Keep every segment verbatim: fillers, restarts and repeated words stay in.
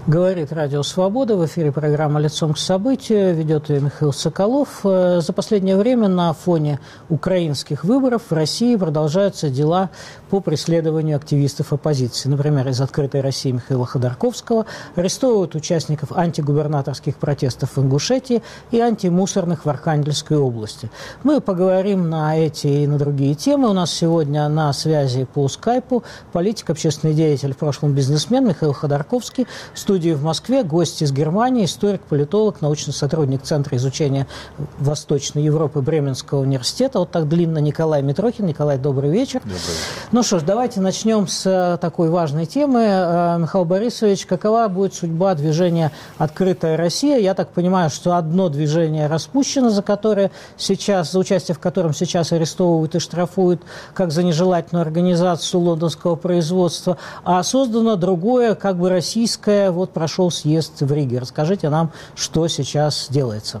Говорит Радио Свобода. В эфире программа «Лицом к событию». Ведет ее Михаил Соколов. За последнее время на фоне украинских выборов в России продолжаются дела по преследованию активистов оппозиции. Например, из «Открытой России» Михаила Ходорковского арестовывают участников антигубернаторских протестов в Ингушетии и антимусорных в Архангельской области. Мы поговорим на эти и на другие темы. У нас сегодня на связи по скайпу политик, общественный деятель, в прошлом бизнесмен Михаил Ходорковский. В студии в Москве гость из Германии, историк, политолог, научный сотрудник Центра изучения Восточной Европы Бременского университета. Вот так длинно Николай Митрохин. Николай, добрый вечер. Добрый вечер. Ну что ж, давайте начнем с такой важной темы. Михаил Борисович, какова будет судьба движения «Открытая Россия»? Я так понимаю, что одно движение распущено, за которое сейчас, за участие в котором сейчас арестовывают и штрафуют как за нежелательную организацию лондонского производства, а создано другое, как бы российское. Вот прошел съезд в Риге. Расскажите нам, что сейчас делается.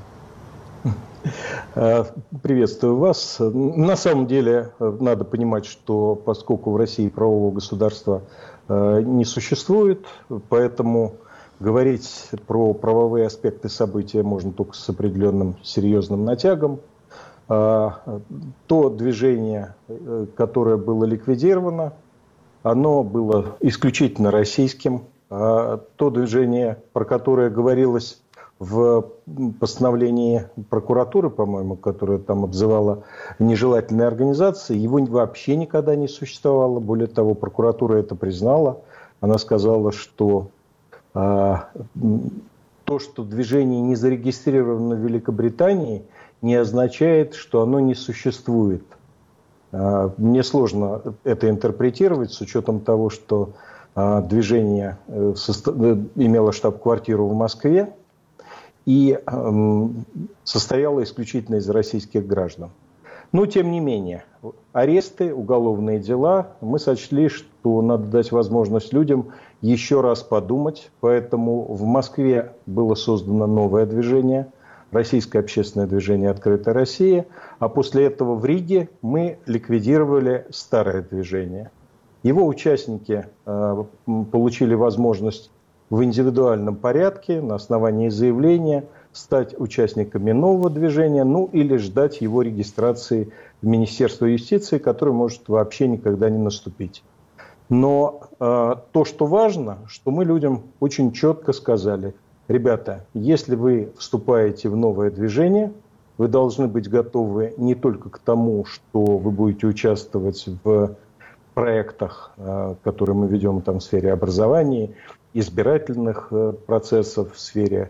Приветствую вас. На самом деле надо понимать, что поскольку в России правового государства не существует, поэтому говорить про правовые аспекты события можно только с определенным серьезным натягом. То движение, которое было ликвидировано, оно было исключительно российским. То движение, про которое говорилось в постановлении прокуратуры, по-моему, которое там обзывало нежелательной организацией, его вообще никогда не существовало. Более того, прокуратура это признала. Она сказала, что а, то, что движение не зарегистрировано в Великобритании, не означает, что оно не существует. А, мне сложно это интерпретировать с учетом того, что движение имело штаб-квартиру в Москве и состояло исключительно из российских граждан. Но, тем не менее, аресты, уголовные дела, мы сочли, что надо дать возможность людям еще раз подумать. Поэтому в Москве было создано новое движение, российское общественное движение «Открытая Россия», а после этого в Риге мы ликвидировали старое движение. Его участники э, получили возможность в индивидуальном порядке на основании заявления стать участниками нового движения, ну или ждать его регистрации в Министерство юстиции, которая может вообще никогда не наступить. Но э, то, что важно, что мы людям очень четко сказали: ребята, если вы вступаете в новое движение, вы должны быть готовы не только к тому, что вы будете участвовать в проектах, которые мы ведем там в сфере образования, избирательных процессов, в сфере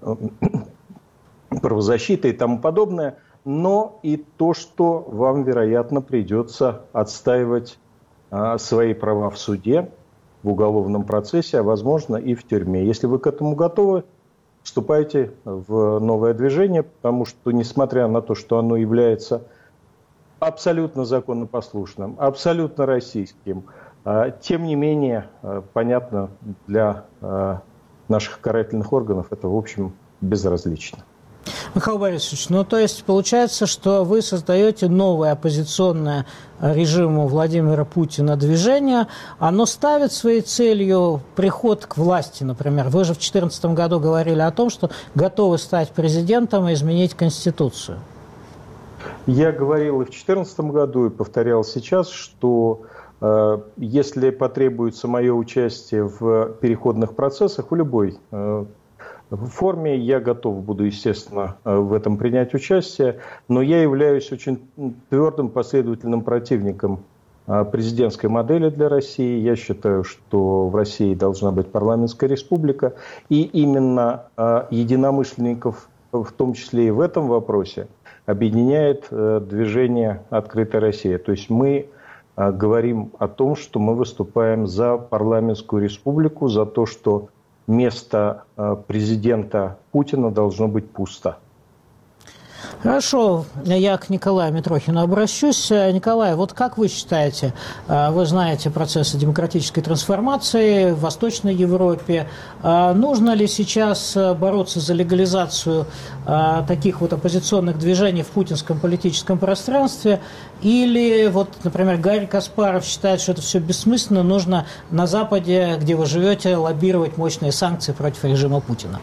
правозащиты и тому подобное, но и то, что вам, вероятно, придется отстаивать свои права в суде, в уголовном процессе, а возможно и в тюрьме. Если вы к этому готовы, вступайте в новое движение, потому что, несмотря на то, что оно является абсолютно законопослушным, абсолютно российским. Тем не менее, понятно, для наших карательных органов это, в общем, безразлично. Михаил Борисович, ну то есть получается, что вы создаете новое оппозиционное режиму Владимира Путина движение. Оно ставит своей целью приход к власти, например. Вы же в две тысячи четырнадцатом году говорили о том, что готовы стать президентом и изменить Конституцию. Я говорил и в две тысячи четырнадцатом году, и повторял сейчас, что э, если потребуется мое участие в переходных процессах, в любой э, форме, я готов буду, естественно, в этом принять участие, но я являюсь очень твердым, последовательным противником э, президентской модели для России. Я считаю, что в России должна быть парламентская республика, и именно э, единомышленников, в том числе и в этом вопросе, объединяет э, движение «Открытая Россия». То есть мы э, говорим о том, что мы выступаем за парламентскую республику, за то, что место э, президента Путина должно быть пусто. Хорошо, я к Николаю Митрохину обращусь. Николай, вот как вы считаете, вы знаете процессы демократической трансформации в Восточной Европе, нужно ли сейчас бороться за легализацию таких вот оппозиционных движений в путинском политическом пространстве, или вот, например, Гарри Каспаров считает, что это все бессмысленно, нужно на Западе, где вы живете, лоббировать мощные санкции против режима Путина?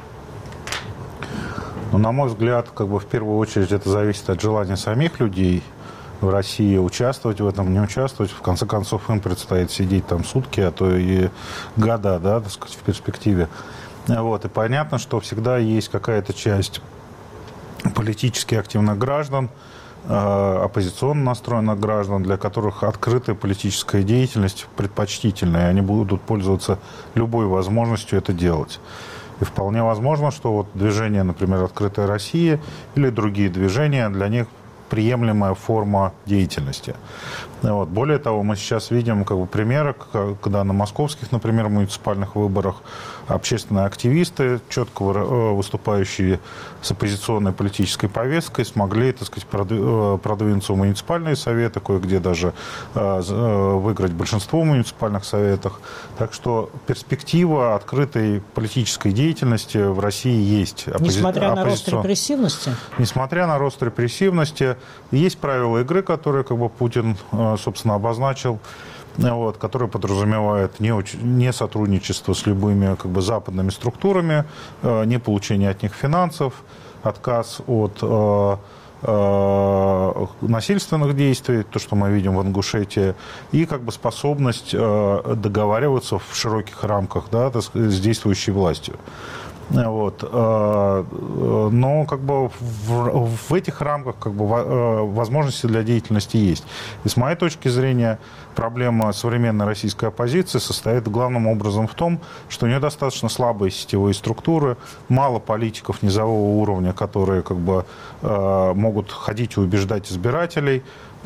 Ну, на мой взгляд, как бы в первую очередь это зависит от желания самих людей в России участвовать в этом, не участвовать. В конце концов, им предстоит сидеть там сутки, а то и года, да, так сказать, в перспективе. Вот. И понятно, что всегда есть какая-то часть политически активных граждан, оппозиционно настроенных граждан, для которых открытая политическая деятельность предпочтительна, и они будут пользоваться любой возможностью это делать. И вполне возможно, что вот движение, например, «Открытая Россия» или другие движения, для них приемлемая форма деятельности. Вот. Более того, мы сейчас видим как бы, примеры, когда на московских, например, муниципальных выборах общественные активисты, четко выступающие с оппозиционной политической повесткой, смогли, так сказать, продвинуться в муниципальные советы, кое-где даже выиграть большинство в муниципальных советах. Так что перспектива открытой политической деятельности в России есть. Оппози... Несмотря на рост репрессивности? Несмотря на рост репрессивности, есть правила игры, которые как бы Путин, собственно, обозначил, вот, которые подразумевают не, не сотрудничество с любыми как бы, западными структурами, не получение от них финансов, отказ от э, э, насильственных действий, то, что мы видим в Ингушетии, и как бы, способность э, договариваться в широких рамках, да, с действующей властью. Вот. Но как бы в, в этих рамках как бы, возможности для деятельности есть. И с моей точки зрения проблема современной российской оппозиции состоит главным образом в том, что у нее достаточно слабые сетевые структуры, мало политиков низового уровня, которые как бы, могут ходить и убеждать избирателей,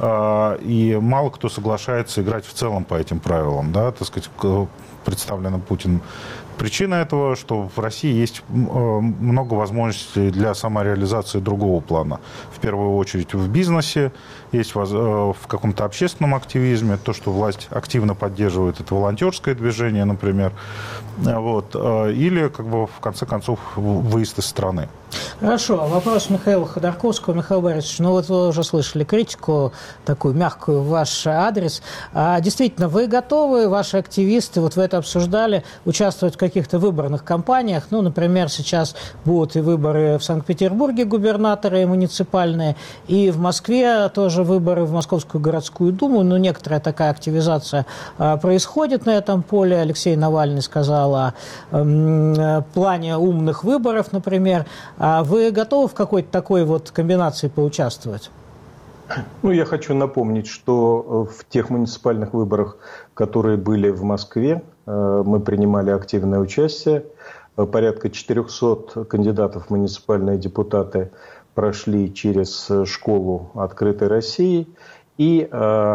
и мало кто соглашается играть в целом по этим правилам, да, так сказать, представлено Путиным. Причина этого, что в России есть много возможностей для самореализации другого плана. В первую очередь в бизнесе, есть в каком-то общественном активизме, то, что власть активно поддерживает, это волонтерское движение, например, вот, или, как бы, в конце концов, выезд из страны. Хорошо. Вопрос Михаила Ходорковского. Михаил Борисович, ну вот вы уже слышали критику, такую мягкую, в ваш адрес. А действительно, вы готовы, ваши активисты, вот вы это обсуждали, участвовать в каких-то выборных кампаниях? Ну, например, сейчас будут и выборы в Санкт-Петербурге, губернаторы и муниципальные, и в Москве тоже выборы в Московскую городскую думу. Ну, некоторая такая активизация а, происходит на этом поле. Алексей Навальный сказал о э, плане умных выборов, например. А вы готовы в какой-то такой вот комбинации поучаствовать? Ну, я хочу напомнить, что в тех муниципальных выборах, которые были в Москве, мы принимали активное участие. Порядка четырехсот кандидатов в муниципальные депутаты прошли через школу «Открытой России», и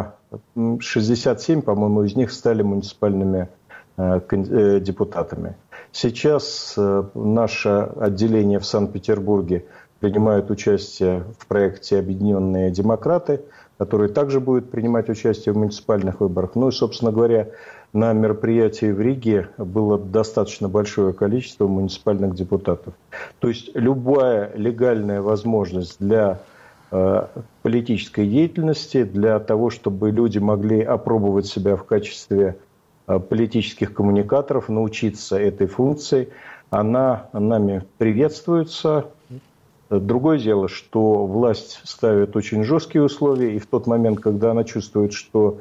шестьдесят семь, по-моему, из них стали муниципальными депутатами. Сейчас наше отделение в Санкт-Петербурге принимает участие в проекте «Объединенные демократы», который также будет принимать участие в муниципальных выборах. Ну и, собственно говоря, на мероприятии в Риге было достаточно большое количество муниципальных депутатов. То есть любая легальная возможность для э, политической деятельности, для того, чтобы люди могли опробовать себя в качестве э, политических коммуникаторов, научиться этой функции, она нами приветствуется. Другое дело, что власть ставит очень жесткие условия, и в тот момент, когда она чувствует, что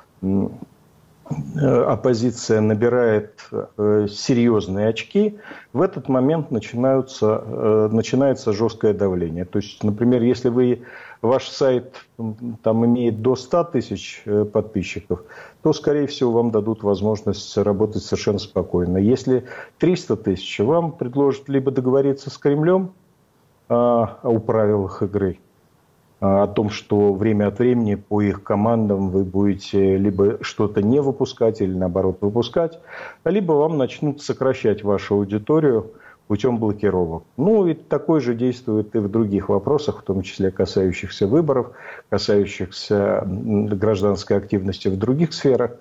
оппозиция набирает серьезные очки, в этот момент начинаются, начинается жесткое давление. То есть, например, если вы, ваш сайт там имеет до ста тысяч подписчиков, то, скорее всего, вам дадут возможность работать совершенно спокойно. Если триста тысяч, вам предложат либо договориться с Кремлем о правилах игры, о том, что время от времени по их командам вы будете либо что-то не выпускать или наоборот выпускать, либо вам начнут сокращать вашу аудиторию путем блокировок. Ну и такое же действует и в других вопросах, в том числе касающихся выборов, касающихся гражданской активности в других сферах.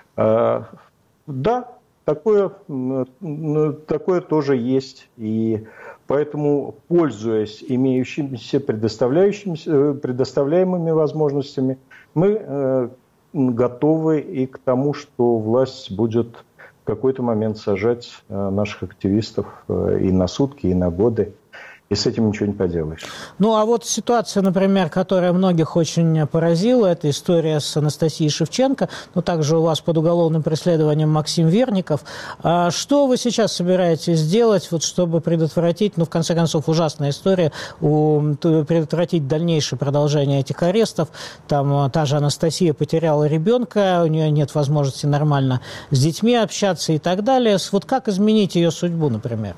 Да, такое, такое тоже есть. И поэтому, пользуясь имеющимися предоставляющимися, предоставляемыми возможностями, мы готовы и к тому, что власть будет в какой-то момент сажать наших активистов и на сутки, и на годы. И с этим ничего не поделаешь. Ну, а вот ситуация, например, которая многих очень поразила, это история с Анастасией Шевченко, но также у вас под уголовным преследованием Максим Верников. А что вы сейчас собираетесь сделать, вот, чтобы предотвратить, ну, в конце концов, ужасная история, у, предотвратить дальнейшее продолжение этих арестов? Там та же Анастасия потеряла ребенка, у нее нет возможности нормально с детьми общаться и так далее. Вот как изменить ее судьбу, например?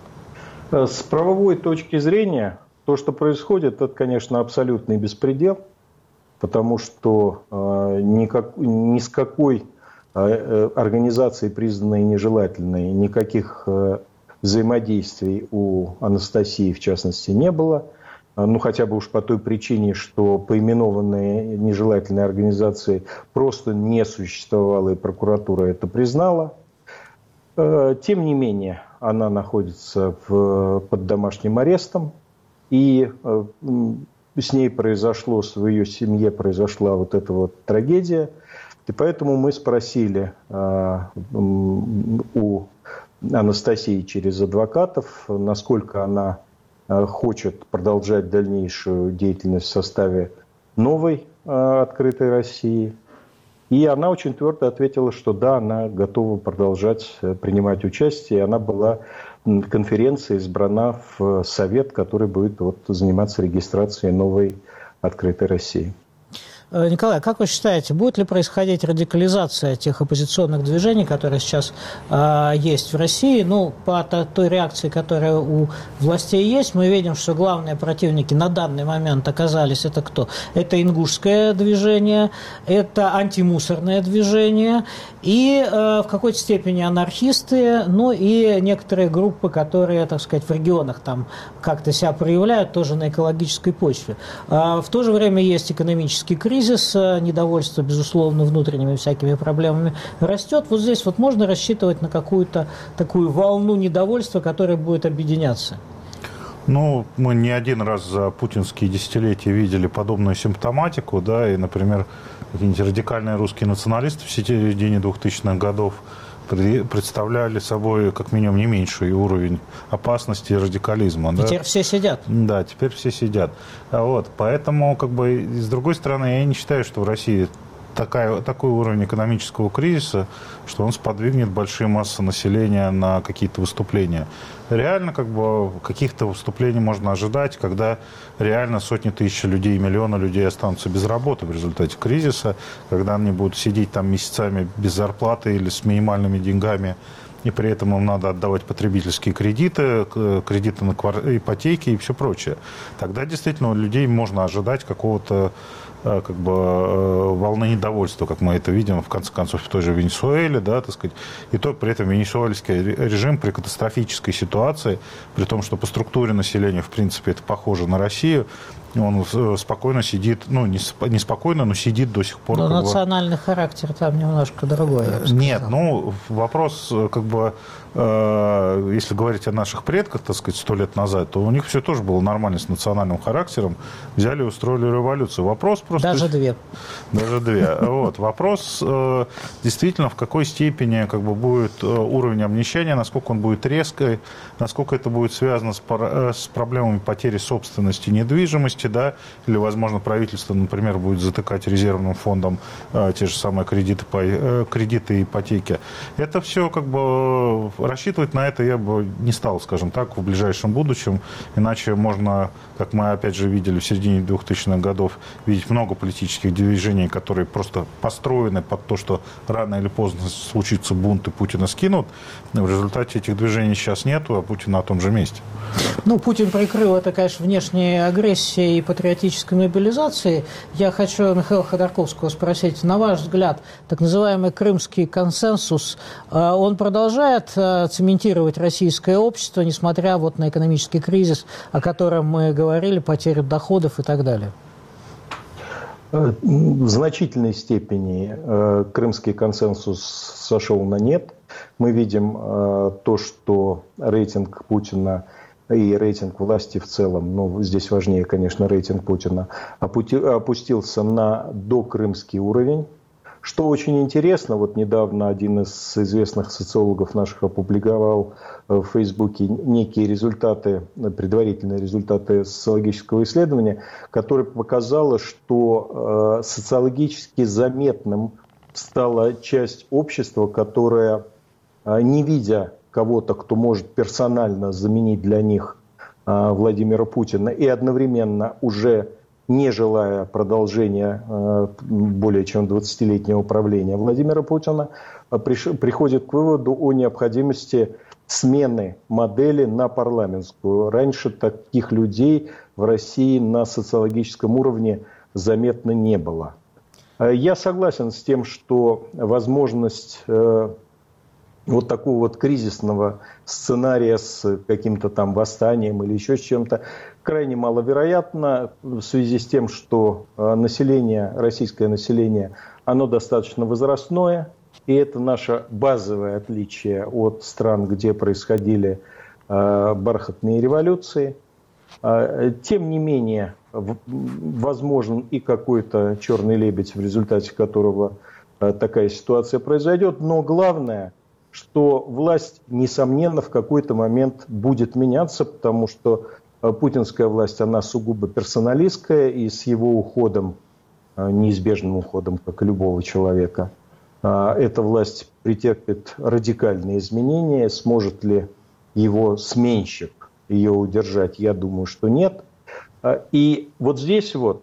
С правовой точки зрения, то, что происходит, это, конечно, абсолютный беспредел, потому что э, никак, ни с какой э, организацией, признанной нежелательной, никаких э, взаимодействий у Анастасии, в частности, не было. Ну, хотя бы уж по той причине, что поименованные нежелательные организации просто не существовало, и прокуратура это признала. Тем не менее, она находится в, под домашним арестом, и э, с ней произошло, в ее семье произошла вот эта вот трагедия. И поэтому мы спросили э, у Анастасии через адвокатов, насколько она э, хочет продолжать дальнейшую деятельность в составе новой э, «Открытой России». И она очень твердо ответила, что да, она готова продолжать принимать участие. Она была на конференции избрана в совет, который будет вот заниматься регистрацией новой «Открытой России». Николай, как вы считаете, будет ли происходить радикализация тех оппозиционных движений, которые сейчас э, есть в России? Ну, по той реакции, которая у властей есть, мы видим, что главные противники на данный момент оказались, это кто? Это ингушское движение, это антимусорное движение и э, в какой-то степени анархисты, ну и некоторые группы, которые, так сказать, в регионах там как-то себя проявляют, тоже на экологической почве. Э, в то же время есть экономический кризис, Кризис, недовольство, безусловно, внутренними всякими проблемами растет. Вот здесь вот можно рассчитывать на какую-то такую волну недовольства, которая будет объединяться? Ну, мы не один раз за путинские десятилетия видели подобную симптоматику, да, и, например, какие-нибудь радикальные русские националисты в середине двухтысячных годов представляли собой как минимум не меньший уровень опасности и радикализма. Да? Теперь все сидят. Да, теперь все сидят. Вот, поэтому, как бы, с другой стороны, я не считаю, что в России такая, такой уровень экономического кризиса, что он сподвигнет большие массы населения на какие-то выступления. Реально, как бы, каких-то выступлений можно ожидать, когда реально сотни тысяч людей, миллионы людей останутся без работы в результате кризиса, когда они будут сидеть там месяцами без зарплаты или с минимальными деньгами, и при этом им надо отдавать потребительские кредиты, кредиты на ипотеки и все прочее. Тогда действительно у людей можно ожидать какого-то как бы волны недовольства, как мы это видим, в конце концов, в той же Венесуэле, да, так сказать. И то при этом венесуэльский режим при катастрофической ситуации, при том, что по структуре населения, в принципе, это похоже на Россию, он спокойно сидит, ну, не, не спокойно, но сидит до сих пор. Но национальный бы... характер там немножко другой. Нет, ну, вопрос, как бы, э, если говорить о наших предках, так сказать, сто лет назад, то у них все тоже было нормально с национальным характером. Взяли и устроили революцию. Вопрос просто... Даже две. Даже две. Вот. Вопрос э, действительно, в какой степени, как бы, будет уровень обнищания, насколько он будет резкий, насколько это будет связано с, пар... с проблемами потери собственности, недвижимости, да, или, возможно, правительство, например, будет затыкать резервным фондом э, те же самые кредиты, по, э, кредиты и ипотеки. Это все, как бы, рассчитывать на это я бы не стал, скажем так, в ближайшем будущем, иначе можно, как мы опять же видели в середине двухтысячных годов, видеть много много политических движений, которые просто построены под то, что рано или поздно случится бунт и Путина скинут. В результате этих движений сейчас нету, а Путин на том же месте. Ну, Путин прикрыл это, конечно, внешней агрессией и патриотической мобилизацией. Я хочу Михаила Ходорковского спросить, на ваш взгляд, так называемый крымский консенсус, он продолжает цементировать российское общество, несмотря вот на экономический кризис, о котором мы говорили, потерю доходов и так далее? В значительной степени крымский консенсус сошел на нет. Мы видим то, что рейтинг Путина и рейтинг власти в целом, ну, здесь важнее, конечно, рейтинг Путина, опустился на докрымский уровень. Что очень интересно, вот недавно один из известных социологов наших опубликовал в Фейсбуке некие результаты, предварительные результаты социологического исследования, которое показало, что социологически заметным стала часть общества, которая, не видя кого-то, кто может персонально заменить для них Владимира Путина, и одновременно уже не желая продолжения более чем двадцатилетнего правления Владимира Путина, приходит к выводу о необходимости смены модели на парламентскую. Раньше таких людей в России на социологическом уровне заметно не было. Я согласен с тем, что возможность вот такого вот кризисного сценария с каким-то там восстанием или еще с чем-то крайне маловероятно в связи с тем, что население, российское население, оно достаточно возрастное, и это наше базовое отличие от стран, где происходили бархатные революции. Тем не менее, возможен и какой-то черный лебедь, в результате которого такая ситуация произойдет, но главное, что власть, несомненно, в какой-то момент будет меняться, потому что путинская власть, она сугубо персоналистская, и с его уходом, неизбежным уходом, как и любого человека, эта власть претерпит радикальные изменения. Сможет ли его сменщик ее удержать? Я думаю, что нет. И вот здесь вот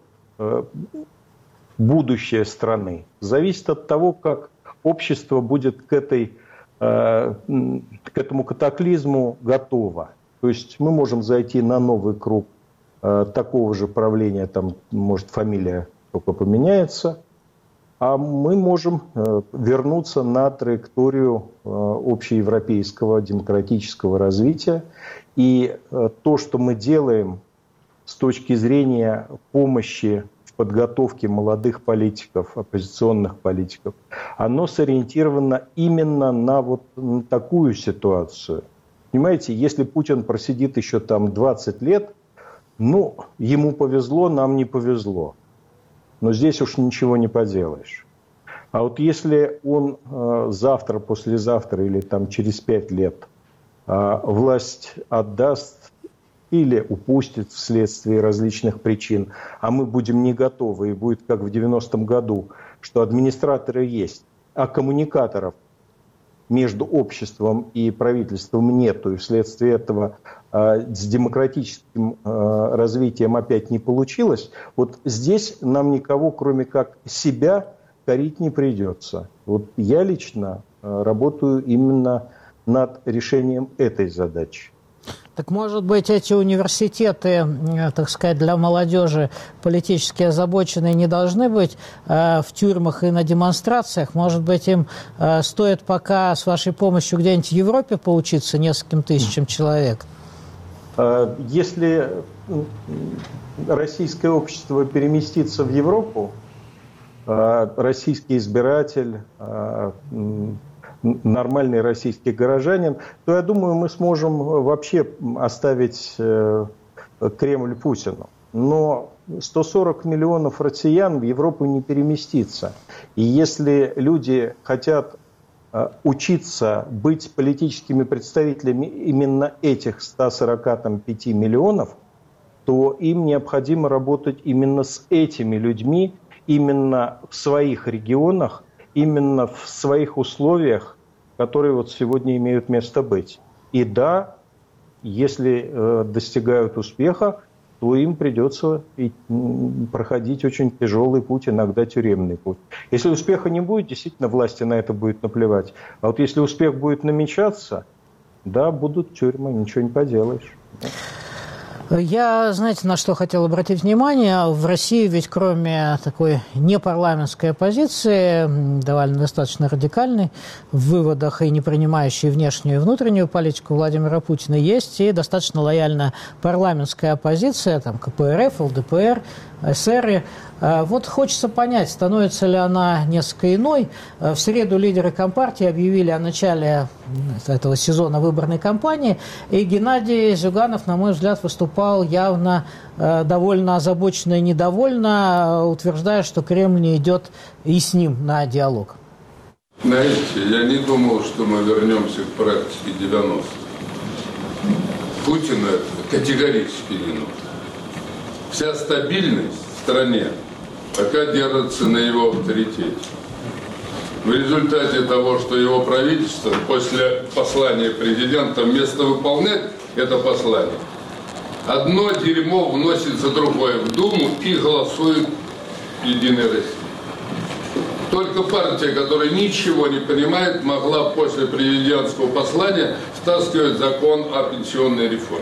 будущее страны зависит от того, как общество будет к этой к этому катаклизму готово. То есть мы можем зайти на новый круг э, такого же правления, там, может, фамилия только поменяется, а мы можем э, вернуться на траекторию э, общеевропейского демократического развития. И э, то, что мы делаем с точки зрения помощи подготовки молодых политиков, оппозиционных политиков, оно сориентировано именно на вот на такую ситуацию. Понимаете, если Путин просидит еще там двадцать лет, ну, ему повезло, нам не повезло. Но здесь уж ничего не поделаешь. А вот если он э, завтра, послезавтра или там через пять лет э, власть отдаст или упустит вследствие различных причин, а мы будем не готовы, и будет как в девяностом году, что администраторы есть, а коммуникаторов между обществом и правительством нету, и вследствие этого э, с демократическим э, развитием опять не получилось, вот здесь нам никого, кроме как себя, корить не придется. Вот я лично э, работаю именно над решением этой задачи. Так, может быть, эти университеты, так сказать, для молодежи политически озабоченные не должны быть э, в тюрьмах и на демонстрациях? Может быть, им э, стоит пока с вашей помощью где-нибудь в Европе поучиться нескольким тысячам человек? Если российское общество переместится в Европу, российский избиратель, нормальный российский горожанин, то, я думаю, мы сможем вообще оставить Кремль Путину. Но сто сорок миллионов россиян в Европу не переместится. И если люди хотят учиться быть политическими представителями именно этих ста сорока пяти миллионов, то им необходимо работать именно с этими людьми, именно в своих регионах, именно в своих условиях, которые вот сегодня имеют место быть. И да, если э, достигают успеха, то им придется проходить очень тяжелый путь, иногда тюремный путь. Если успеха не будет, действительно, власти на это будет наплевать. А вот если успех будет намечаться, да, будут тюрьмы, ничего не поделаешь. Я, знаете, на что хотел обратить внимание? В России ведь кроме такой непарламентской оппозиции, довольно достаточно радикальной в выводах и не принимающей внешнюю и внутреннюю политику Владимира Путина, есть и достаточно лояльная парламентская оппозиция, там ка пэ эр эф, эл дэ пэ эр, эс эр. Вот хочется понять, становится ли она несколько иной. В среду лидеры Компартии объявили о начале этого сезона выборной кампании, и Геннадий Зюганов, на мой взгляд, выступал явно довольно озабоченно и недовольно, утверждая, что Кремль не идет и с ним на диалог. Знаете, я не думал, что мы вернемся к практике девяностых. Путин это категорически не нужно. Вся стабильность в стране пока держится на его авторитете. В результате того, что его правительство после послания президента вместо выполнять это послание, одно дерьмо вносит за другое в Думу и голосует Единая Россия. Только партия, которая ничего не понимает, могла после президентского послания втаскивать закон о пенсионной реформе.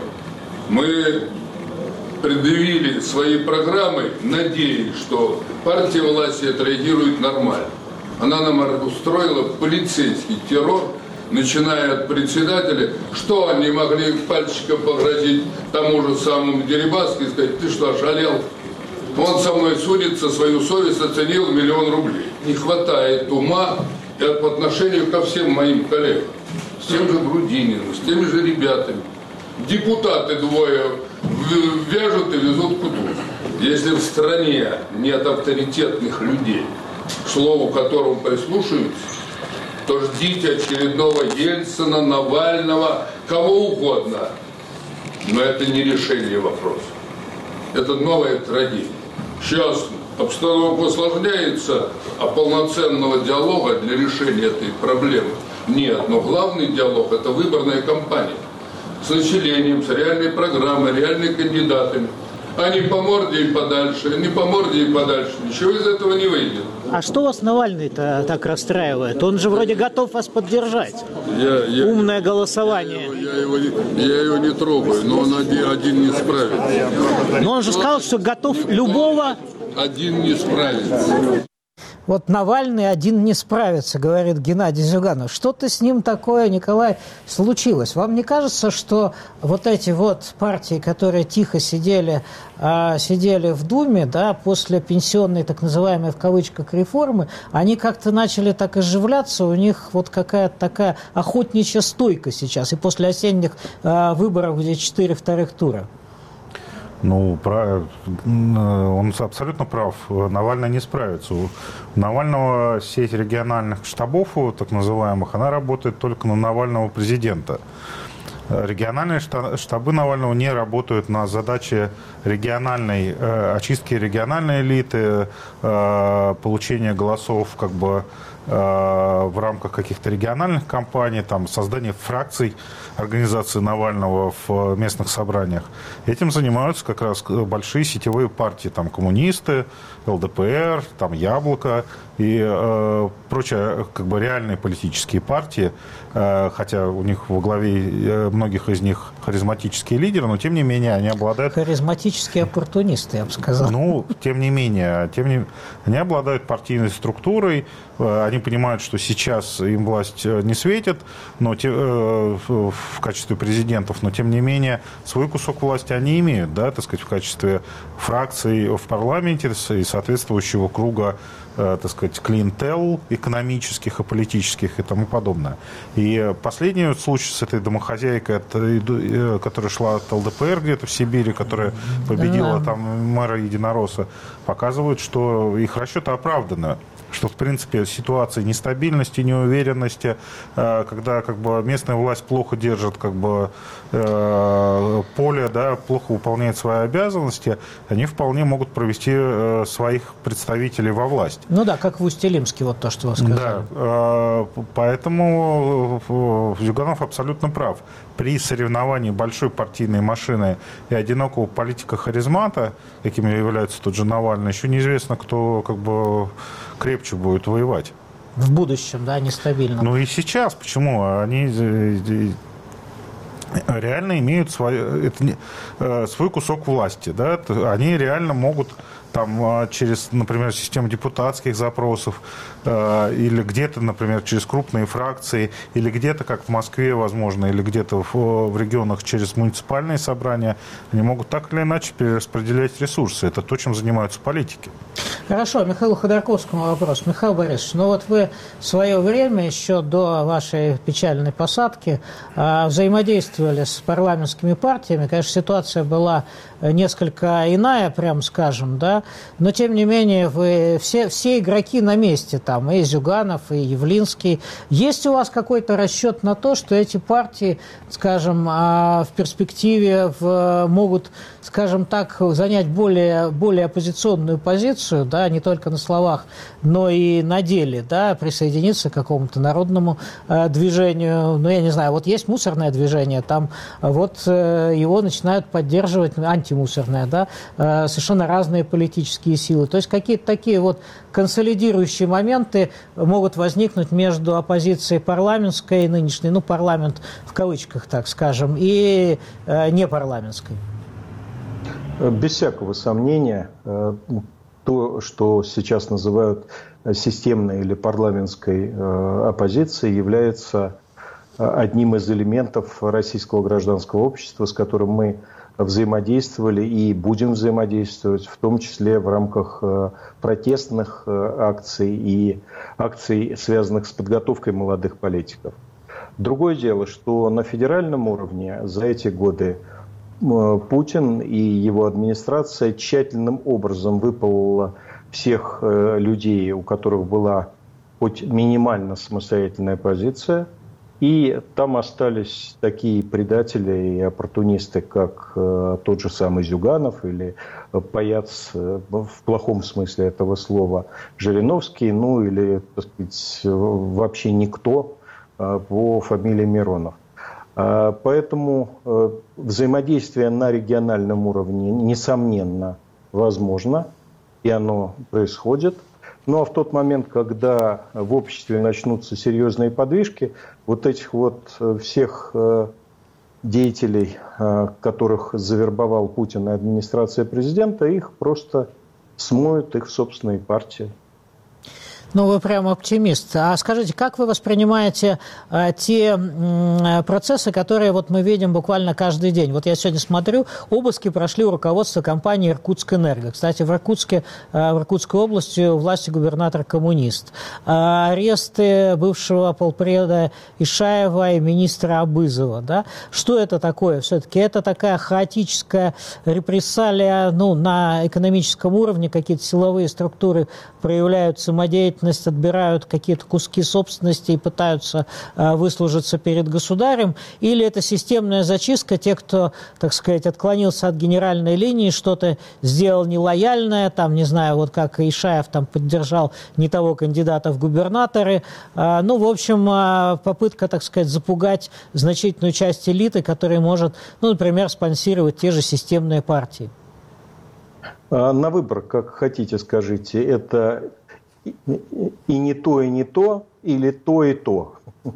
Мы предъявили свои программы, надеясь, что партия власти отреагирует нормально. Она нам устроила полицейский террор, начиная от председателя, что они могли пальчиком погрозить тому же самому Дерибаске и сказать: ты что, ошалел? Он со мной судится, свою совесть оценил в миллион рублей. Не хватает ума по отношению ко всем моим коллегам. С тем же Грудининым, с теми же ребятами. Депутаты двое вяжут и везут кутузку. Если в стране нет авторитетных людей, к слову которому прислушиваются, то ждите очередного Ельцина, Навального, кого угодно. Но это не решение вопроса. Это новая трагедия. Сейчас обстановка усложняется, а полноценного диалога для решения этой проблемы нет. Но главный диалог – это выборная кампания. С населением, с реальной программой, реальными кандидатами. А не по морде и подальше, не по морде и подальше. Ничего из этого не выйдет. А что вас Навальный-то так расстраивает? Он же вроде готов вас поддержать. Я, я, Умное голосование. Я его, я, его, я его не трогаю, но он один, один не справится. Но он же сказал, что готов любого... Один не справится. Вот Навальный один не справится, говорит Геннадий Зюганов. Что-то с ним такое, Николай, случилось. Вам не кажется, что вот эти вот партии, которые тихо сидели, э, сидели в Думе, да, после пенсионной, так называемой в кавычках, реформы, они как-то начали так оживляться, у них вот какая-то такая охотничья стойка сейчас, и после осенних э, выборов, где четыре вторых тура? Ну, он абсолютно прав. Навальный не справится. У Навального сеть региональных штабов, так называемых, она работает только на Навального президента. Региональные штабы Навального не работают на задачи региональной очистки региональной элиты, получения голосов как бы в рамках каких-то региональных кампаний, там, создания фракций организации Навального в местных собраниях. Этим занимаются как раз большие сетевые партии, там, коммунисты, эл дэ пэ эр, там, Яблоко и э, прочие как бы реальные политические партии, э, хотя у них во главе э, многих из них харизматические лидеры, но тем не менее они обладают... Харизматические оппортунисты, я бы сказал. Ну, тем не менее, тем не... они обладают партийной структурой, э, они понимают, что сейчас им власть не светит, но те, э, в качестве президентов, но тем не менее свой кусок власти они имеют, да, так сказать, в качестве фракций в парламенте и соответствующего круга, э, так сказать, клиентел экономических и политических и тому подобное. И последний случай с этой домохозяйкой, это, которая шла от эл дэ пэ эр где-то в Сибири, которая победила там мэра Единоросса, показывает, что их расчеты оправданы. что, в принципе, ситуация нестабильности, неуверенности, когда как бы местная власть плохо держит как бы поле, да, плохо выполняет свои обязанности, они вполне могут провести своих представителей во власть. Ну да, как в Усть-Илимске, вот то, что вы сказали. Да, поэтому Зюганов абсолютно прав. При соревновании большой партийной машины и одинокого политика-харизмата, каким является тот же Навальный, еще неизвестно, кто как бы крепче будет воевать. В будущем, да, нестабильно. Ну и сейчас. Почему? Они реально имеют свой, это, свой кусок власти. Да? Они реально могут там, через, например, систему депутатских запросов или где-то, например, через крупные фракции, или где-то, как в Москве, возможно, или где-то в, в регионах через муниципальные собрания, они могут так или иначе перераспределять ресурсы. Это то, чем занимаются политики. Хорошо, Михаилу Ходорковскому вопрос. Михаил Борисович, ну вот вы в свое время, еще до вашей печальной посадки, взаимодействовали с парламентскими партиями. Конечно, ситуация была несколько иная, прям скажем, да, но тем не менее вы все, все игроки на месте там, и Зюганов, и Явлинский. Есть у вас какой-то расчет на то, что эти партии, скажем, в перспективе в, могут, скажем так, занять более, более оппозиционную позицию, да, не только на словах, но и на деле, да, присоединиться к какому-то народному э, движению. Ну, я не знаю, вот есть мусорное движение, там вот э, его начинают поддерживать, антимусорное, да, э, совершенно разные политические силы. То есть какие-то такие вот консолидирующие моменты могут возникнуть между оппозицией парламентской, нынешней, ну, парламент в кавычках, так скажем, и э, непарламентской. Без всякого сомнения, то, что сейчас называют системной или парламентской оппозицией, является одним из элементов российского гражданского общества, с которым мы взаимодействовали и будем взаимодействовать, в том числе в рамках протестных акций и акций, связанных с подготовкой молодых политиков. Другое дело, что на федеральном уровне за эти годы Путин и его администрация тщательным образом выпалила всех людей, у которых была хоть минимально самостоятельная позиция. И там остались такие предатели и оппортунисты, как тот же самый Зюганов или паяц в плохом смысле этого слова Жириновский, ну или, так сказать, вообще никто по фамилии Миронов. Поэтому взаимодействие на региональном уровне, несомненно, возможно, и оно происходит. Ну а в тот момент, когда в обществе начнутся серьезные подвижки, вот этих вот всех деятелей, которых завербовал Путин и администрация президента, их просто смоют их собственные партии. Ну, вы прям оптимист. А скажите, как вы воспринимаете а, те м, процессы, которые вот мы видим буквально каждый день? Вот я сегодня смотрю, обыски прошли у руководства компании «Иркутскэнерго». Кстати, в Иркутске, а, в Иркутской области у власти губернатор коммунист. А, аресты бывшего полпреда Ишаева и министра Абызова. Да? Что это такое? Все-таки это такая хаотическая репрессалия, ну, на экономическом уровне, какие-то силовые структуры проявляют самодеятельность, отбирают какие-то куски собственности и пытаются э, выслужиться перед государем, или это системная зачистка, те, кто, так сказать, отклонился от генеральной линии, что-то сделал нелояльное, там, не знаю, вот как Ишаев там поддержал не того кандидата в губернаторы, э, ну, в общем, э, попытка, так сказать, запугать значительную часть элиты, которая может, ну, например, спонсировать те же системные партии. На выбор, как хотите, скажите, это и не то, и не то, или то, и то.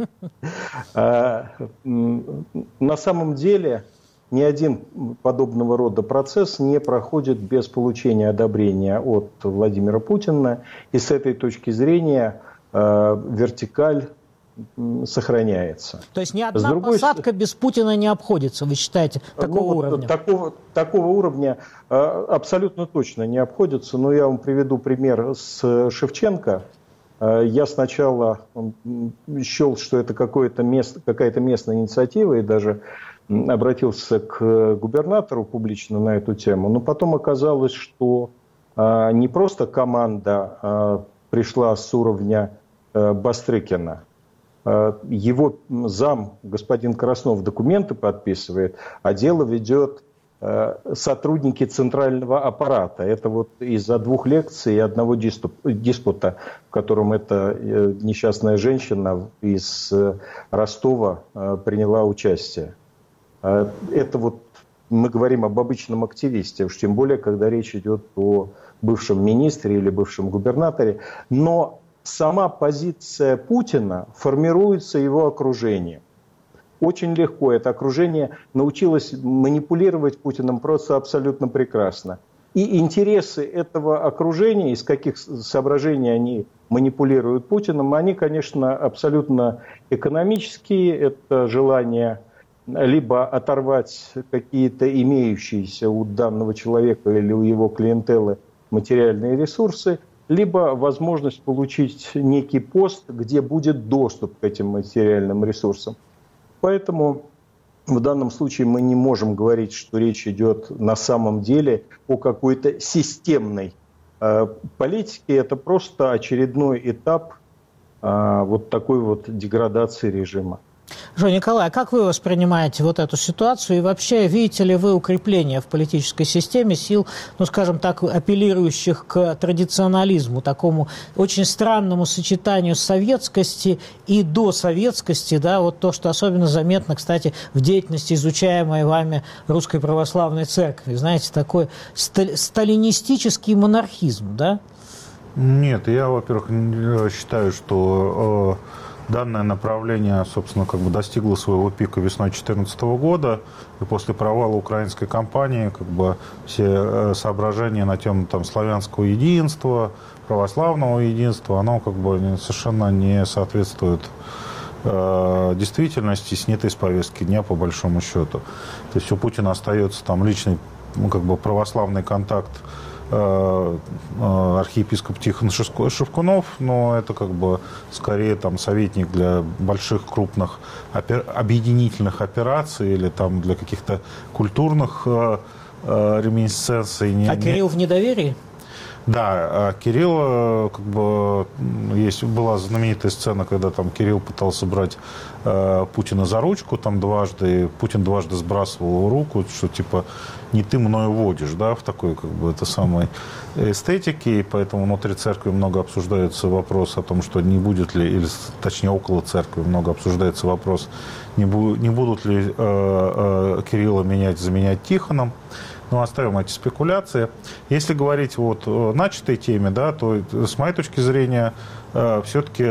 На самом деле ни один подобного рода процесс не проходит без получения одобрения от Владимира Путина. И с этой точки зрения вертикаль сохраняется. То есть ни одна посадка без Путина не обходится, вы считаете, такого ну, уровня? Такого, такого уровня э, абсолютно точно не обходится. Но я вам приведу пример с Шевченко. Э, я сначала счел, что это какое-то место, какая-то местная инициатива, и даже обратился к губернатору публично на эту тему. Но потом оказалось, что э, не просто команда э, пришла с уровня Бастрыкина. Его зам, господин Краснов, документы подписывает, а дело ведет сотрудники центрального аппарата. Это вот из-за двух лекций и одного диспута, в котором эта несчастная женщина из Ростова приняла участие. Это вот мы говорим об обычном активисте, уж тем более, когда речь идет о бывшем министре или бывшем губернаторе. Но сама позиция Путина формируется его окружением. Очень легко. Это окружение научилось манипулировать Путиным просто абсолютно прекрасно. И интересы этого окружения, из каких соображений они манипулируют Путиным, они, конечно, абсолютно экономические. Это желание либо оторвать какие-то имеющиеся у данного человека или у его клиентелы материальные ресурсы, либо возможность получить некий пост, где будет доступ к этим материальным ресурсам. Поэтому в данном случае мы не можем говорить, что речь идет на самом деле о какой-то системной э, политике. Это просто очередной этап э, вот такой вот деградации режима. Жень, Николай, а как вы воспринимаете вот эту ситуацию? И вообще, видите ли вы укрепление в политической системе сил, ну, скажем так, апеллирующих к традиционализму, такому очень странному сочетанию советскости и досоветскости, да, вот то, что особенно заметно, кстати, в деятельности, изучаемой вами Русской Православной Церкви, знаете, такой сталинистический монархизм, да? Нет, я, во-первых, считаю, что данное направление, собственно, как бы достигло своего пика весной две тысячи четырнадцатого года, и после провала украинской кампании, как бы, все соображения на тему там славянского единства, православного единства, оно как бы совершенно не соответствует э, действительности, снятой с повестки дня по большому счету. То есть у Путина остается там личный, ну, как бы православный контакт архиепископ Тихон Шевкунов, но это как бы скорее там советник для больших крупных опер... объединительных операций или там для каких-то культурных э, э, реминисценций. А Кирилл в недоверии? Да, Кирилл, как бы, есть, была знаменитая сцена, когда там Кирилл пытался брать э, Путина за ручку, там дважды, Путин дважды сбрасывал его руку, что типа не ты мною водишь, да, в такой, как бы, это самой эстетике, и поэтому внутри церкви много обсуждается вопрос о том, что не будет ли, или точнее около церкви много обсуждается вопрос, не, бу, не будут ли э, э, Кирилла менять, заменять Тихоном. Ну, оставим эти спекуляции. Если говорить вот о начатой теме, да, то с моей точки зрения э, все-таки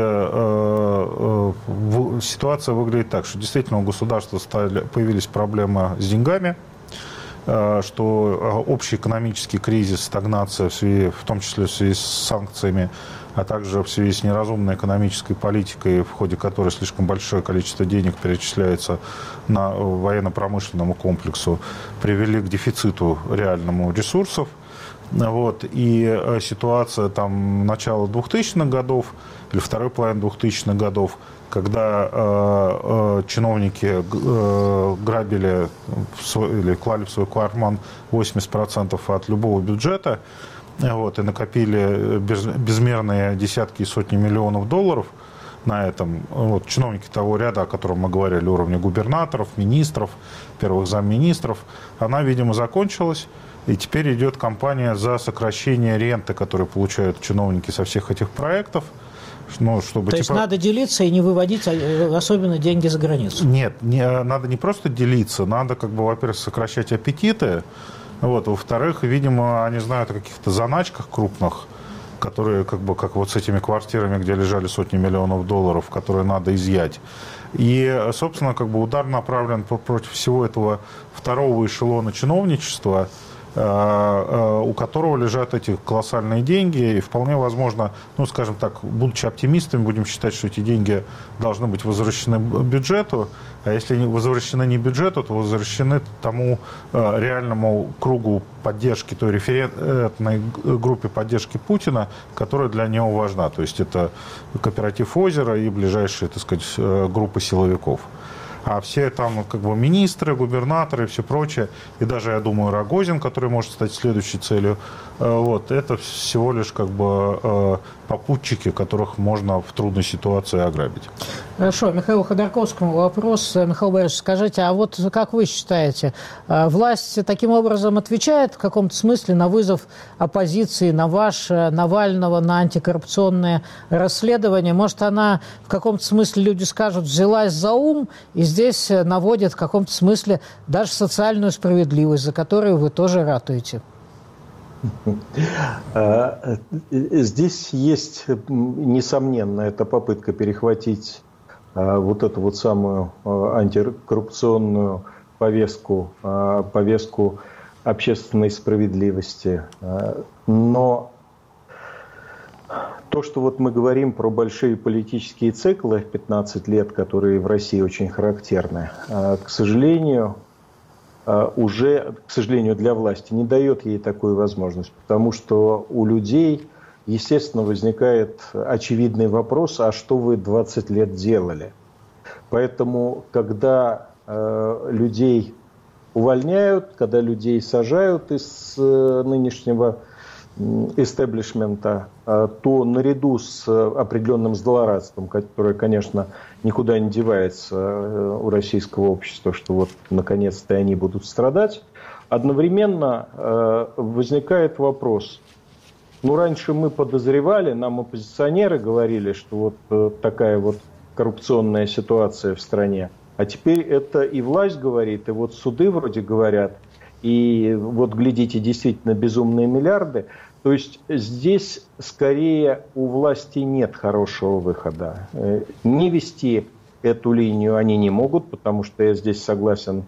э, э, ситуация выглядит так, что действительно у государства стали, появились проблемы с деньгами, э, что общий экономический кризис, стагнация, в, связи, в том числе в связи с санкциями, а также в связи с неразумной экономической политикой, в ходе которой слишком большое количество денег перечисляется на военно-промышленному комплексу, привели к дефициту реальному ресурсов. Вот. И ситуация там начала двухтысячных годов или второй половины двухтысячных годов, когда э, э, чиновники э, грабили в свой, или клали в свой карман восемьдесят процентов от любого бюджета, вот, и накопили без, безмерные десятки и сотни миллионов долларов на этом. Вот, чиновники того ряда, о котором мы говорили, уровня губернаторов, министров, первых замминистров, она, видимо, закончилась. И теперь идет кампания за сокращение ренты, которую получают чиновники со всех этих проектов. Ну, чтобы, То типа... есть надо делиться и не выводить особенно деньги за границу? Нет, не, надо не просто делиться, надо, как бы, во-первых, сокращать аппетиты. Вот, во-вторых, видимо, они знают о каких-то заначках крупных, которые, как бы, как вот с этими квартирами, где лежали сотни миллионов долларов, которые надо изъять. И, собственно, как бы удар направлен против всего этого второго эшелона чиновничества, у которого лежат эти колоссальные деньги, и вполне возможно, ну, скажем так, будучи оптимистами, будем считать, что эти деньги должны быть возвращены бюджету, а если не возвращены не бюджету, то возвращены тому реальному кругу поддержки, той референтной группе поддержки Путина, которая для него важна, то есть это кооператив «Озеро» и ближайшие, так сказать, группы силовиков. А все там как бы министры, губернаторы и все прочее, и даже, я думаю, Рогозин, который может стать следующей целью, вот, это всего лишь как бы попутчики, которых можно в трудной ситуации ограбить. Хорошо. Михаилу Ходорковскому вопрос. Михаил Борисович, скажите, а вот как вы считаете, власть таким образом отвечает в каком-то смысле на вызов оппозиции, на ваш, Навального, на антикоррупционные расследования? Может, она в каком-то смысле, люди скажут, взялась за ум и здесь наводит в каком-то смысле даже социальную справедливость, за которую вы тоже ратуете? Здесь есть, несомненно, эта попытка перехватить вот эту вот самую антикоррупционную повестку, повестку общественной справедливости. Но то, что вот мы говорим про большие политические циклы пятнадцать лет, которые в России очень характерны, к сожалению, уже, к сожалению, для власти не дает ей такую возможность, потому что у людей, естественно, возникает очевидный вопрос, а что вы двадцать лет делали? Поэтому, когда э, людей увольняют, когда людей сажают из э, нынешнего истеблишмента, то наряду с определенным злорадством, которое, конечно, никуда не девается у российского общества, что вот наконец-то они будут страдать, одновременно возникает вопрос. Ну, раньше мы подозревали, нам оппозиционеры говорили, что вот такая вот коррупционная ситуация в стране, а теперь это и власть говорит, и вот суды вроде говорят, и вот, глядите, действительно безумные миллиарды. То есть здесь скорее у власти нет хорошего выхода. Не вести эту линию они не могут, потому что я здесь согласен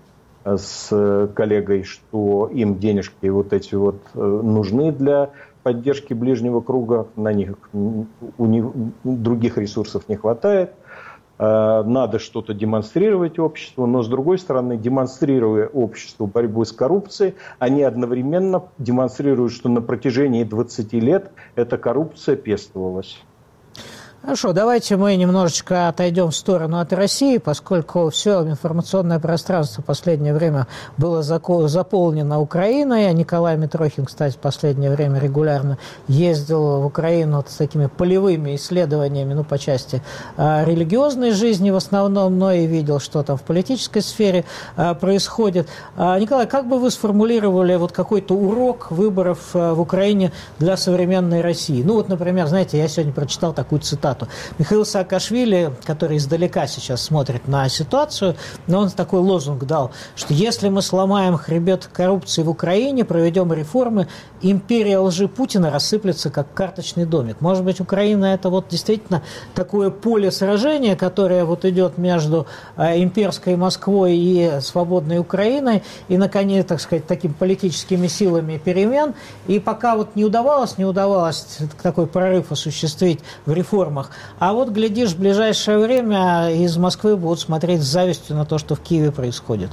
с коллегой, что им денежки вот эти вот нужны для поддержки ближнего круга, на них у них других ресурсов не хватает. Надо что-то демонстрировать обществу, но, с другой стороны, демонстрируя обществу борьбу с коррупцией, они одновременно демонстрируют, что на протяжении двадцати лет эта коррупция пестовалась. Хорошо, давайте мы немножечко отойдем в сторону от России, поскольку все информационное пространство в последнее время было заполнено Украиной. Николай Митрохин, кстати, в последнее время регулярно ездил в Украину с такими полевыми исследованиями, ну, по части а, религиозной жизни в основном, но и видел, что там в политической сфере а, происходит. А, Николай, как бы вы сформулировали вот какой-то урок выборов а, в Украине для современной России? Ну, вот, например, знаете, я сегодня прочитал такую цитату. Михаил Саакашвили, который издалека сейчас смотрит на ситуацию, но он такой лозунг дал, что если мы сломаем хребет коррупции в Украине, проведем реформы, империя лжи Путина рассыплется как карточный домик. Может быть, Украина – это вот действительно такое поле сражения, которое вот идет между имперской Москвой и свободной Украиной, и, наконец, так сказать, такими политическими силами перемен. И пока вот не удавалось, не удавалось такой прорыв осуществить в реформах, а вот, глядишь, в ближайшее время из Москвы будут смотреть с завистью на то, что в Киеве происходит.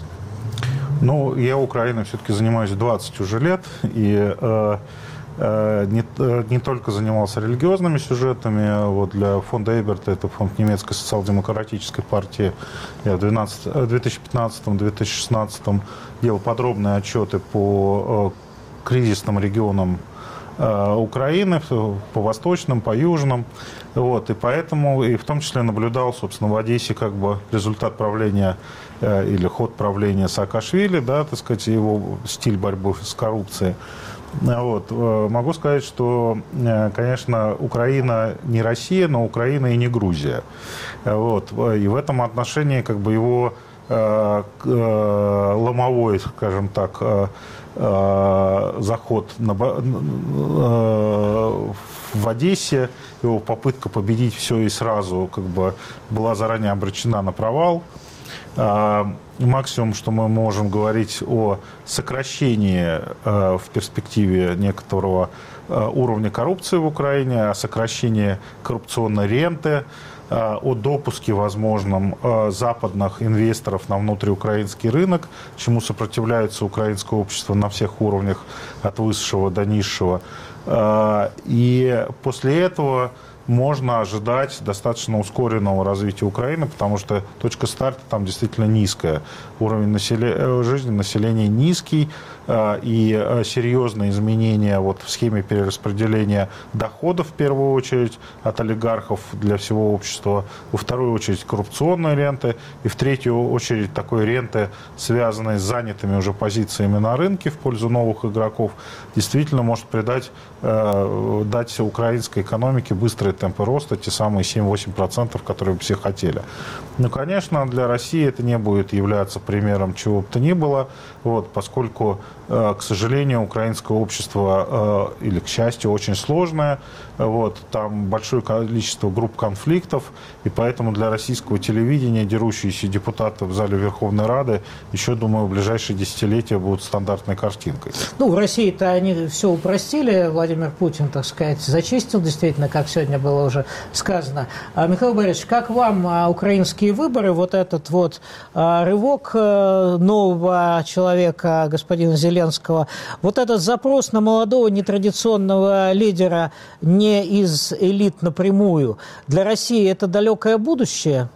Ну, я Украиной все-таки занимаюсь двадцать уже лет, и э, э, не, э, не только занимался религиозными сюжетами. Вот для фонда Эйберта, это фонд немецкой социал-демократической партии, я в две тысячи пятнадцатом — две тысячи шестнадцатом делал подробные отчеты по э, кризисным регионам Украины, по восточным, по южным. Вот, и поэтому, и в том числе наблюдал, собственно, в Одессе как бы результат правления э, или ход правления Саакашвили, да, так сказать, его стиль борьбы с коррупцией. Вот. Э, могу сказать, что, э, конечно, Украина не Россия, но Украина и не Грузия. Вот. И в этом отношении как бы его э, э, ломовой, скажем так, э, заход на, в Одессе, его попытка победить все и сразу как бы была заранее обречена на провал. Максимум, что мы можем говорить о сокращении в перспективе некоторого уровня коррупции в Украине, о сокращении коррупционной ренты, о допуске возможном западных инвесторов на внутриукраинский рынок, чему сопротивляется украинское общество на всех уровнях, от высшего до низшего. И после этого можно ожидать достаточно ускоренного развития Украины, потому что точка старта там действительно низкая. Уровень населения, жизни населения низкий, и серьезные изменения вот в схеме перераспределения доходов, в первую очередь, от олигархов для всего общества, во вторую очередь коррупционные ренты, и в третью очередь такой ренты, связанной с занятыми уже позициями на рынке в пользу новых игроков, действительно может придать, э, дать украинской экономике быстрые темпы роста, те самые семь-восемь процентов, которые бы все хотели. Но, конечно, для России это не будет являться примером чего бы то ни было, вот, поскольку, э, к сожалению, украинское общество, э, или, к счастью, очень сложное, вот, там большое количество групп конфликтов, и поэтому для российского телевидения дерущиеся депутаты в зале Верховной Рады еще, думаю, в ближайшие десятилетия будут стандартной картинкой. Ну, в России-то они все упростили. Владимир Путин, так сказать, зачистил действительно, как сегодня было уже сказано. Михаил Борисович, как вам украинские выборы, вот этот вот рывок нового человека, господина Зеленского, вот этот запрос на молодого нетрадиционного лидера не из элит напрямую, для России это далекое будущее?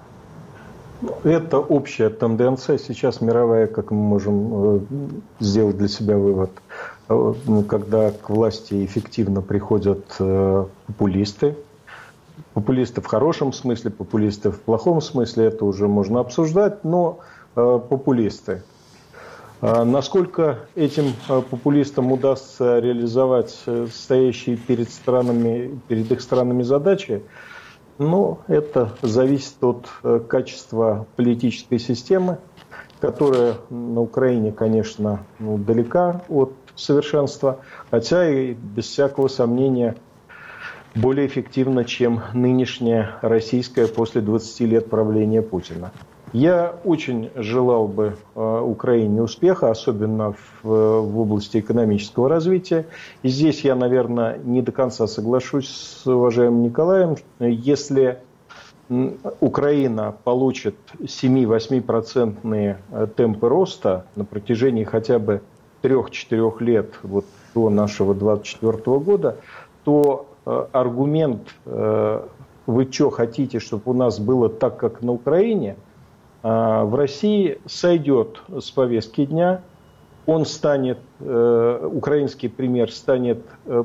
Это общая тенденция. Сейчас мировая, как мы можем сделать для себя вывод, когда к власти эффективно приходят популисты. Популисты в хорошем смысле, популисты в плохом смысле, это уже можно обсуждать, но популисты. Насколько этим популистам удастся реализовать стоящие перед странами, перед их странами задачи, ну, это зависит от качества политической системы, которая на Украине, конечно, ну, далека от совершенства, хотя и без всякого сомнения более эффективна, чем нынешняя российская после двадцати лет правления Путина. Я очень желал бы Украине успеха, особенно в, в области экономического развития. И здесь я, наверное, не до конца соглашусь с уважаемым Николаем. Если Украина получит семь-восемь процентов темпы роста на протяжении хотя бы трех-четырех лет, вот до нашего двадцать четвёртого года, то аргумент «вы что хотите, чтобы у нас было так, как на Украине?» в России сойдет с повестки дня, он станет, э, украинский пример станет э,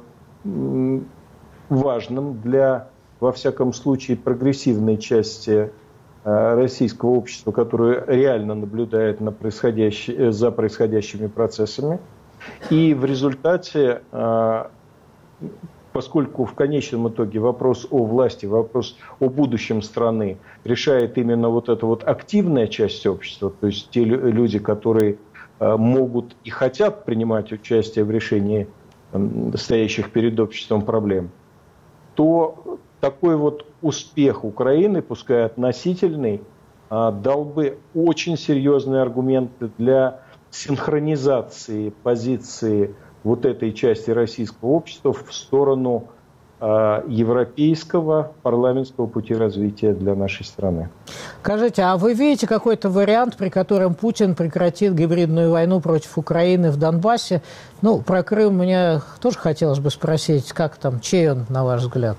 важным для, во всяком случае, прогрессивной части э, российского общества, которое реально наблюдает на происходящее, за происходящими процессами. И в результате, э, поскольку в конечном итоге вопрос о власти, вопрос о будущем страны решает именно вот эта вот активная часть общества, то есть те люди, которые могут и хотят принимать участие в решении стоящих перед обществом проблем, то такой вот успех Украины, пускай относительный, дал бы очень серьезные аргументы для синхронизации позиции вот этой части российского общества в сторону э, европейского парламентского пути развития для нашей страны. Скажите, а вы видите какой-то вариант, при котором Путин прекратит гибридную войну против Украины в Донбассе? Ну, про Крым мне тоже хотелось бы спросить, как там, чей он, на ваш взгляд?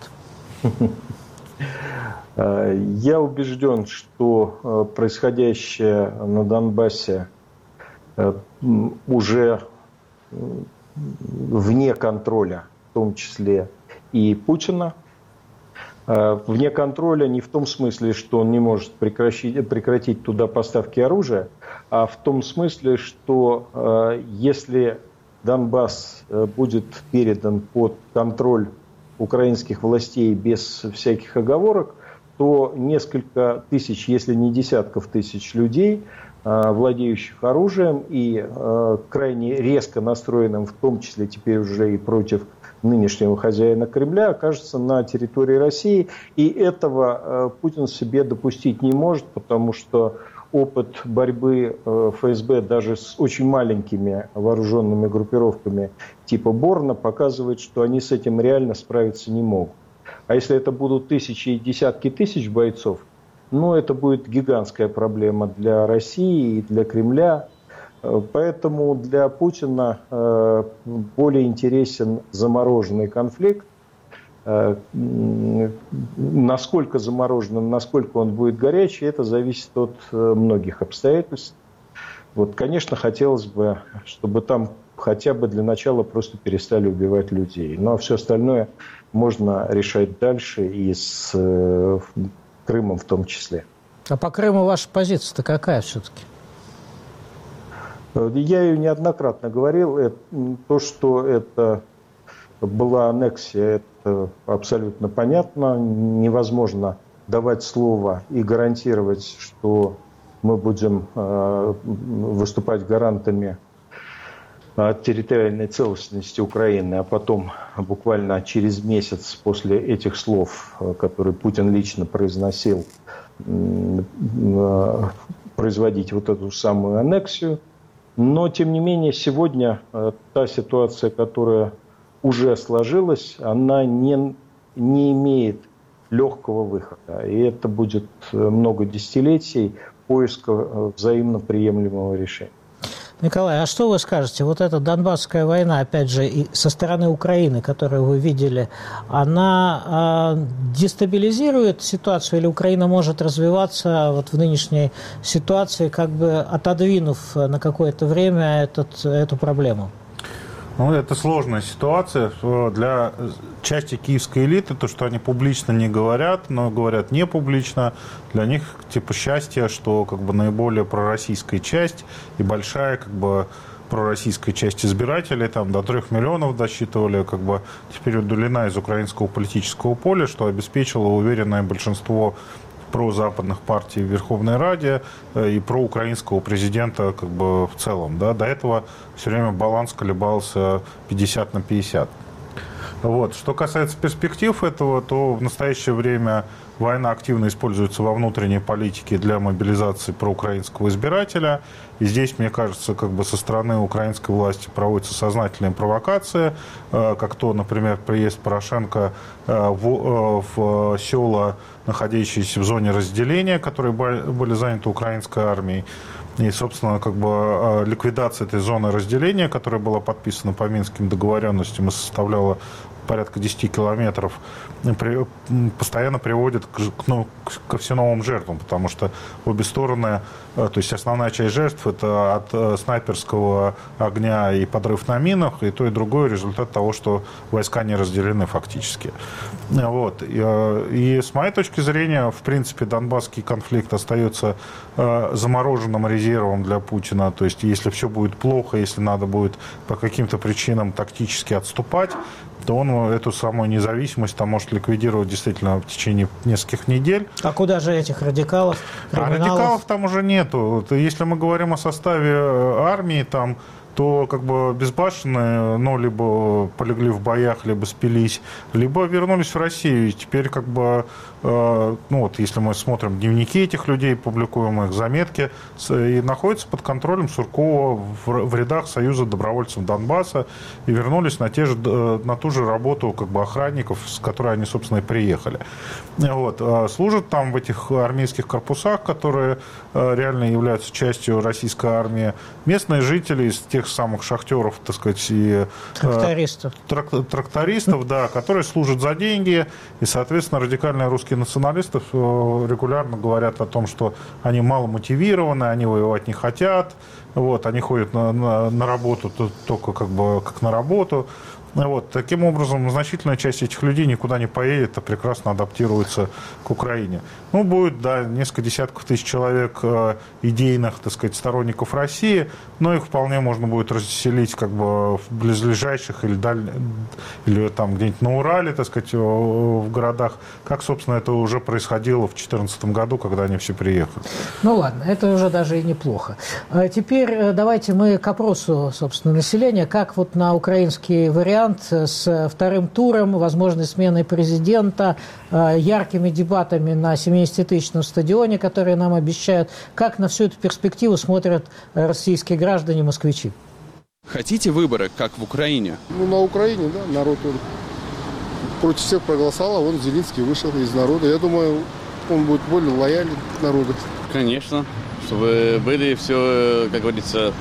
Я убежден, что происходящее на Донбассе уже вне контроля, в том числе и Путина. Вне контроля не в том смысле, что он не может прекратить, прекратить туда поставки оружия, а в том смысле, что если Донбасс будет передан под контроль украинских властей без всяких оговорок, то несколько тысяч, если не десятков тысяч людей, владеющих оружием и э, крайне резко настроенным, в том числе теперь уже и против нынешнего хозяина Кремля, окажется на территории России. И этого э, Путин себе допустить не может, потому что опыт борьбы э, эф эс бэ даже с очень маленькими вооруженными группировками типа Борна показывает, что они с этим реально справиться не могут. А если это будут тысячи и десятки тысяч бойцов, ну, это будет гигантская проблема для России и для Кремля. Поэтому для Путина более интересен замороженный конфликт, Насколько замороженным, насколько он будет горячий, это зависит от многих обстоятельств. Вот, конечно, хотелось бы, чтобы там хотя бы для начала просто перестали убивать людей. Ну, а все остальное можно решать дальше и с Крымом в том числе. А по Крыму ваша позиция-то какая все-таки? Я ее неоднократно говорил. То, что это была аннексия, это абсолютно понятно. Невозможно давать слово и гарантировать, что мы будем выступать гарантами территориальной целостности Украины, а потом буквально через месяц после этих слов, которые Путин лично произносил, производить вот эту самую аннексию. Но, тем не менее, сегодня та ситуация, которая уже сложилась, она не, не имеет легкого выхода. И это будет много десятилетий поиска взаимно приемлемого решения. Николай, а что вы скажете? Вот эта Донбасская война, опять же, и со стороны Украины, которую вы видели, она э, дестабилизирует ситуацию, или Украина может развиваться вот в нынешней ситуации, как бы отодвинув на какое-то время этот, эту проблему? Ну, это сложная ситуация для части киевской элиты, то, что они публично не говорят, но говорят не публично, для них типа счастье, что как бы наиболее пророссийская часть и большая как бы пророссийская часть избирателей, там до трех миллионов досчитывали, как бы теперь удалена из украинского политического поля, что обеспечило уверенное большинство прозападных партий в Верховной Раде и проукраинского президента как бы в целом. Да. До этого все время баланс колебался пятьдесят на пятьдесят. Вот. Что касается перспектив этого, то в настоящее время война активно используется во внутренней политике для мобилизации проукраинского избирателя. И здесь, мне кажется, как бы со стороны украинской власти проводятся сознательные провокации, как то, например, приезд Порошенко в, в села, находящиеся в зоне разделения, которые были заняты украинской армией. И, собственно, как бы ликвидация этой зоны разделения, которая была подписана по Минским договоренностям и составляла порядка десяти километров, при, постоянно приводит к, ну, ко все новым жертвам, потому что обе стороны, то есть основная часть жертв это от снайперского огня и подрыв на минах, и то и другое результат того, что войска не разделены фактически. Вот. И, и с моей точки зрения, в принципе, Донбасский конфликт остается замороженным резервом для Путина, то есть если все будет плохо, если надо будет по каким-то причинам тактически отступать, то он эту самую независимость там может ликвидировать действительно в течение нескольких недель. А куда же этих радикалов, криминалов? А радикалов там уже нету. Если мы говорим о составе армии, там, то как бы безбашенные, ну, либо полегли в боях, либо спились, либо вернулись в Россию. И теперь как бы, э, ну вот, если мы смотрим дневники этих людей, публикуем их заметки, и находятся под контролем Суркова в, в рядах Союза добровольцев Донбасса и вернулись на, те же, на ту же работу как бы охранников, с которой они, собственно, и приехали. Вот. Служат там в этих армейских корпусах, которые реально являются частью российской армии, местные жители из тех самых шахтеров, так сказать, и трактористов, трак, трактористов, да, которые служат за деньги, и, соответственно, радикальные русские националисты регулярно говорят о том, что они мало мотивированы, они воевать не хотят, вот, они ходят на, на, на работу только как бы как на работу. Вот. Таким образом, значительная часть этих людей никуда не поедет, а прекрасно адаптируется к Украине. Ну, будет, да, несколько десятков тысяч человек э, идейных, так сказать, сторонников России, но их вполне можно будет расселить как бы в близлежащих или, даль... или там где-нибудь на Урале, так сказать, в городах, как, собственно, это уже происходило в две тысячи четырнадцатом году, когда они все приехали. Ну, ладно, это уже даже и неплохо. А теперь давайте мы к опросу, собственно, населения. Как вот на украинский вариант с вторым туром, возможной сменой президента, яркими дебатами на семидесятитысячном стадионе, которые нам обещают. Как на всю эту перспективу смотрят российские граждане, москвичи? Хотите выборы, как в Украине? Ну, на Украине, да, народ он против всех проголосовал, а вон Зеленский вышел из народа. Я думаю, он будет более лоялен к народу. Конечно, чтобы были все, как говорится,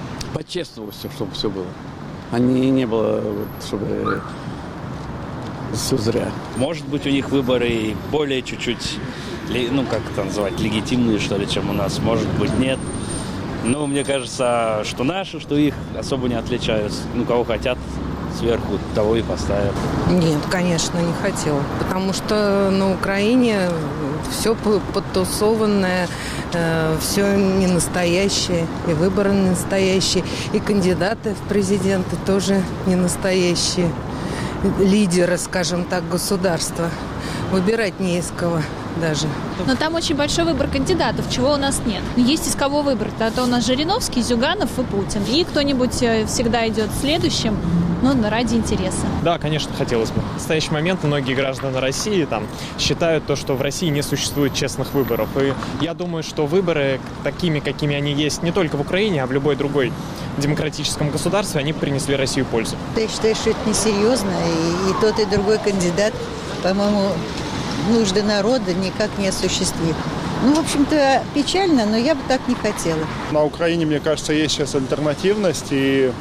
по-честному все, чтобы все было. А не, не было, чтобы все зря. Может быть, у них выборы более чуть-чуть, ну, как это называть, легитимные, что ли, чем у нас. Может быть, нет. Но мне кажется, что наши, что их особо не отличаются. Ну, кого хотят сверху, того и поставят. Нет, конечно, не хотела. Потому что на Украине все подтусованное, э, все не настоящее. И выборы не настоящие, и кандидаты в президенты тоже не настоящие. Лидеры, скажем так, государства. Выбирать не из кого даже. Но там очень большой выбор кандидатов, чего у нас нет. Есть из кого выбрать. А то у нас Жириновский, Зюганов и Путин. И кто-нибудь всегда идет следующим, ну, ради интереса. Да, конечно, хотелось бы. В настоящий момент многие граждане России там считают то, что в России не существует честных выборов. И я думаю, что выборы такими, какими они есть не только в Украине, а в любой другой демократическом государстве, они принесли Россию пользу. Я считаю, что это несерьезно. И, и тот, и другой кандидат, по-моему, нужды народа никак не осуществит. Ну, в общем-то, печально, но я бы так не хотела. На Украине, мне кажется, есть сейчас альтернативность и,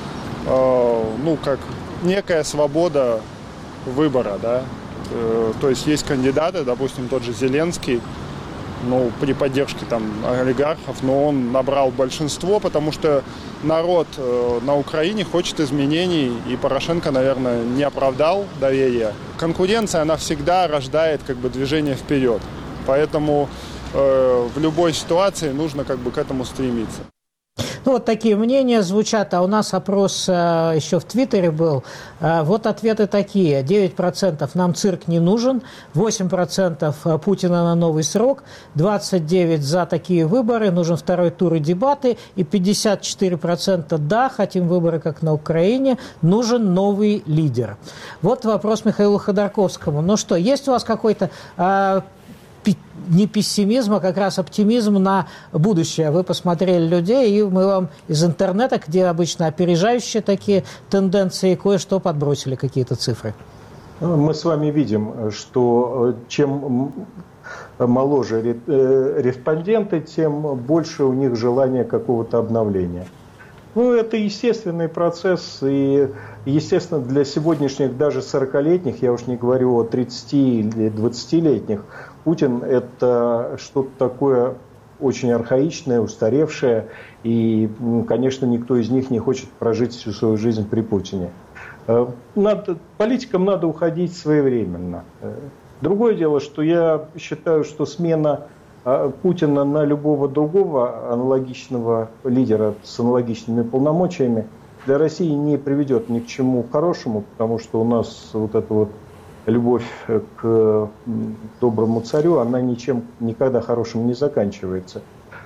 э, ну, как некая свобода выбора, да. Э, то есть есть кандидаты, допустим, тот же Зеленский, ну, при поддержке там олигархов, но он набрал большинство, потому что народ э, на Украине хочет изменений, и Порошенко, наверное, не оправдал доверия. Конкуренция, она всегда рождает как бы движение вперед, поэтому э, в любой ситуации нужно как бы к этому стремиться. Ну, вот такие мнения звучат, а у нас опрос а, еще в Твиттере был. А, вот ответы такие. девять процентов нам цирк не нужен, восемь процентов Путина на новый срок, двадцать девять процентов за такие выборы, нужен второй тур и дебаты, и пятьдесят четыре процента да, хотим выборы, как на Украине, нужен новый лидер. Вот вопрос Михаилу Ходорковскому. Ну что, есть у вас какой-то... А, не пессимизм, а как раз оптимизм на будущее. Вы посмотрели людей, и мы вам из интернета, где обычно опережающие такие тенденции, кое-что подбросили, какие-то цифры. Мы с вами видим, что чем моложе респонденты, тем больше у них желание какого-то обновления. Ну, это естественный процесс, и, естественно, для сегодняшних даже сорокалетних, я уж не говорю о тридцати или двадцатилетних, Путин – это что-то такое очень архаичное, устаревшее, и, конечно, никто из них не хочет прожить всю свою жизнь при Путине. Надо, политикам надо уходить своевременно. Другое дело, что я считаю, что смена Путина на любого другого аналогичного лидера с аналогичными полномочиями для России не приведет ни к чему хорошему, потому что у нас вот эта вот любовь к доброму царю, она ничем никогда хорошим не заканчивается.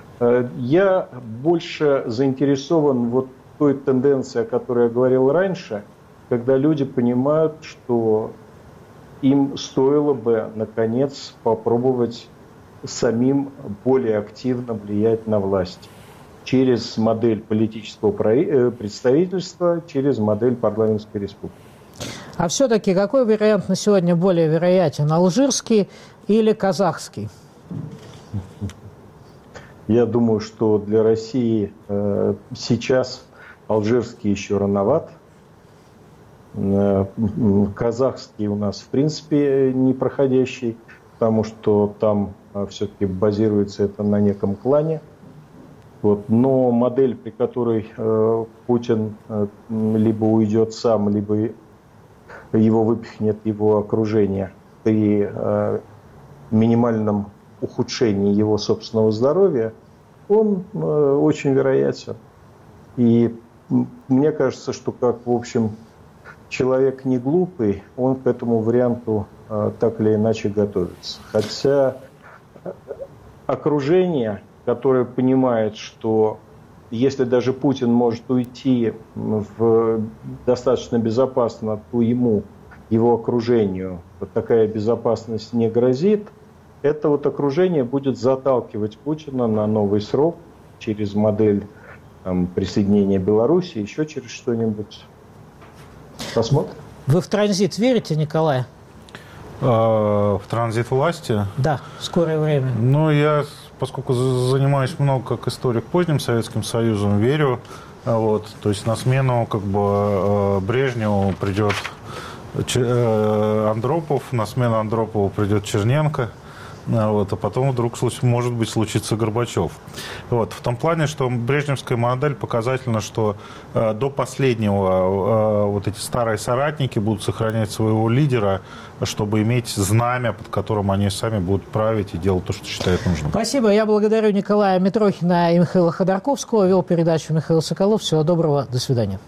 Я больше заинтересован вот той тенденцией, о которой я говорил раньше, когда люди понимают, что им стоило бы, наконец, попробовать самим более активно влиять на власть через модель политического представительства, через модель парламентской республики. А все-таки какой вариант на сегодня более вероятен, алжирский или казахский? Я думаю, что для России э, сейчас алжирский еще рановат. Э, казахский у нас в принципе непроходящий, потому что там э, все-таки базируется это на неком клане. Вот. Но модель, при которой э, Путин э, либо уйдет сам, либо его выпихнет его окружение при э, минимальном ухудшении его собственного здоровья, он э, очень вероятен. И мне кажется, что как, в общем, человек не глупый, он к этому варианту э, так или иначе готовится. Хотя окружение, которое понимает, что если даже Путин может уйти в достаточно безопасно, то ему, его окружению, вот такая безопасность не грозит, это вот окружение будет заталкивать Путина на новый срок через модель там, присоединения Беларуси, еще через что-нибудь. Посмотрим. Вы в транзит верите, Николай? В транзит власти? Да, в скорое время. Ну, я, поскольку занимаюсь много как историк поздним Советским Союзом, верю. Вот, то есть на смену как бы Брежневу придет Андропов, на смену Андропову придет Черненко. Вот, а потом вдруг, может быть, случится Горбачев. Вот, в том плане, что брежневская модель показательна, что э, до последнего э, вот эти старые соратники будут сохранять своего лидера, чтобы иметь знамя, под которым они сами будут править и делать то, что считают нужным. Спасибо. Я благодарю Николая Митрохина и Михаила Ходорковского. Вел передачу Михаил Соколов. Всего доброго. До свидания.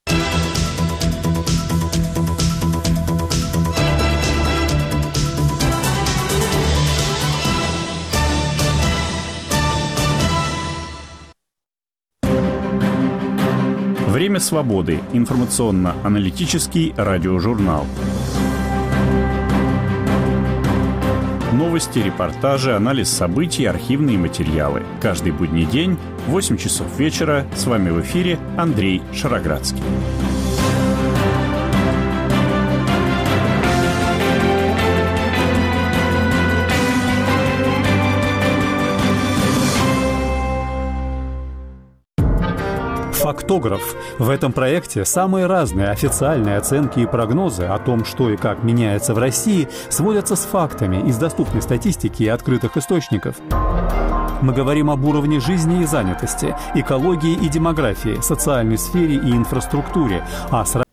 Время свободы. Информационно-аналитический радиожурнал. Новости, репортажи, анализ событий, архивные материалы. Каждый будний день в восемь часов вечера. С вами в эфире Андрей Шароградский. Фактограф. В этом проекте самые разные официальные оценки и прогнозы о том, что и как меняется в России, сводятся с фактами из доступной статистики и открытых источников. Мы говорим об уровне жизни и занятости, экологии и демографии, социальной сфере и инфраструктуре, а с